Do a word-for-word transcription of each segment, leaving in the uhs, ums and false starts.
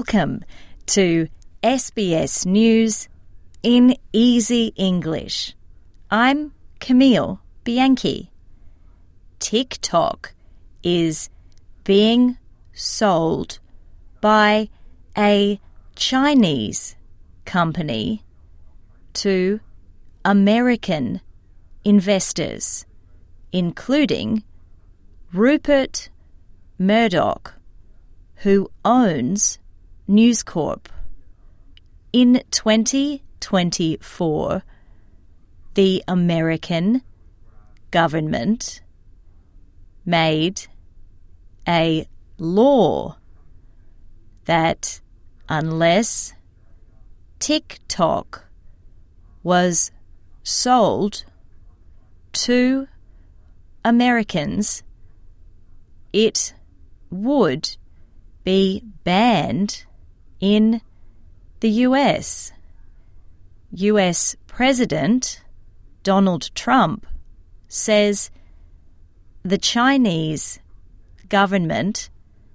Welcome to S B S News in Easy English. I'm Camille Bianchi. TikTok is being sold by a Chinese company to American investors, including Rupert Murdoch, who owns News Corp. In twenty twenty-four, the American government made a law that unless TikTok was sold to Americans, it would be banned in the U S. U S President Donald Trump says the Chinese government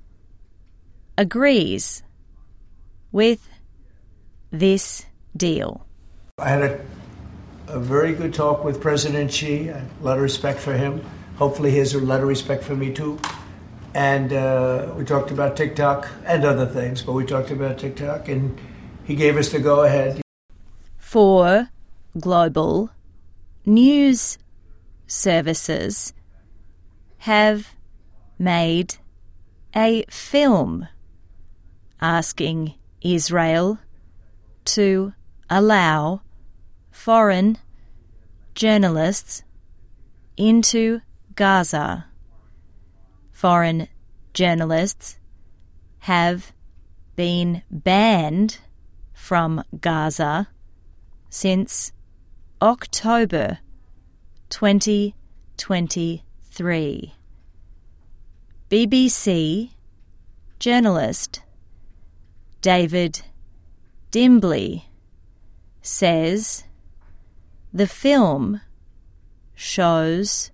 agrees with this deal. I had a, a very good talk with President Xi, a lot of respect for him. Hopefully he has a lot of respect for me too. And uh, we talked about TikTok and other things, but we talked about TikTok and he gave us the go-ahead. Four global news services have made a film asking Israel to allow foreign journalists into Gaza. Foreign journalists have been banned from Gaza since October twenty twenty-three. B B C journalist David Dimbley says the film shows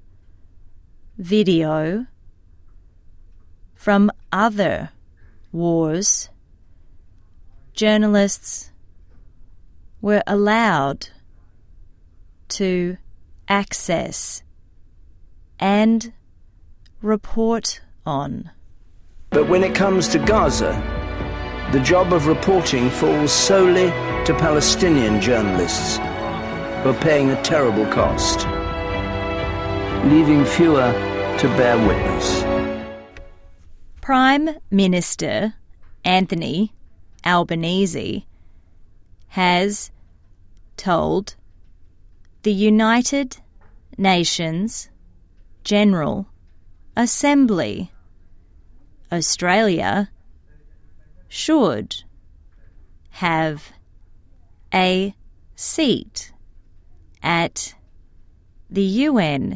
video from other wars. Journalists were allowed to access and report on. But when it comes to Gaza, the job of reporting falls solely to Palestinian journalists, who are paying a terrible cost, leaving fewer to bear witness. Prime Minister Anthony Albanese has told the United Nations General Assembly Australia should have a seat at the U N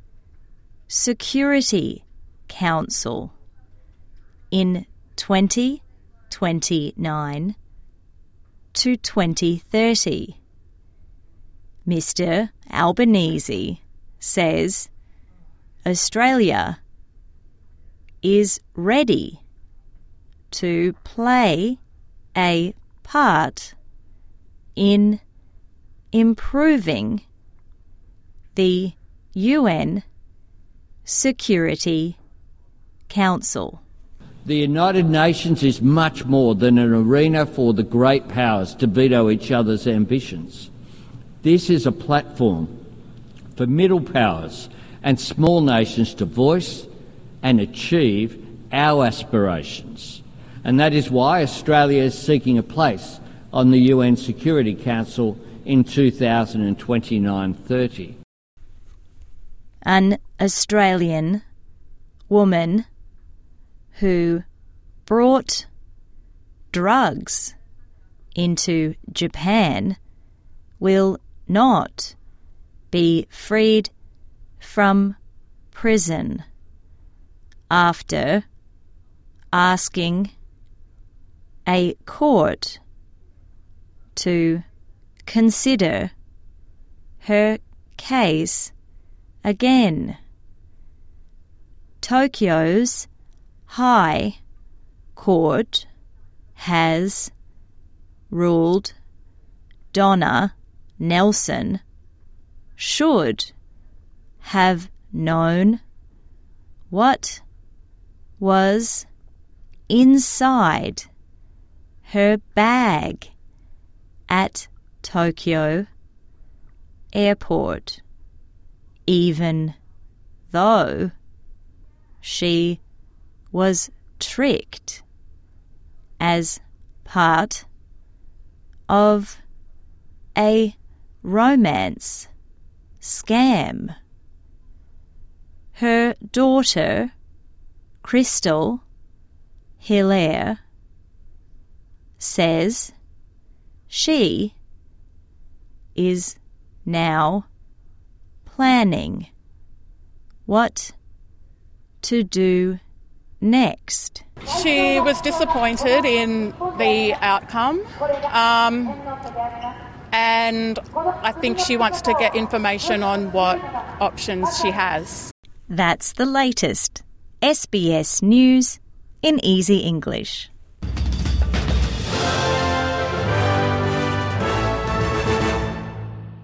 Security Council in twenty twenty-nine to twenty thirty. Mister Albanese says Australia is ready to play a part in improving the U N Security Council. The United Nations is much more than an arena for the great powers to veto each other's ambitions. This is a platform for middle powers and small nations to voice and achieve our aspirations. And that is why Australia is seeking a place on the U N Security Council in two thousand twenty-nine thirty. An Australian woman who brought drugs into Japan will not be freed from prison after asking a court to consider her case again. Tokyo's High Court has ruled Donna Nelson should have known what was inside her bag at Tokyo Airport, even though she was tricked as part of a romance scam. Her daughter, Crystal Hilaire, says she is now planning what to do next. She was disappointed in the outcome, um, and I think she wants to get information on what options she has. That's the latest S B S News in Easy English.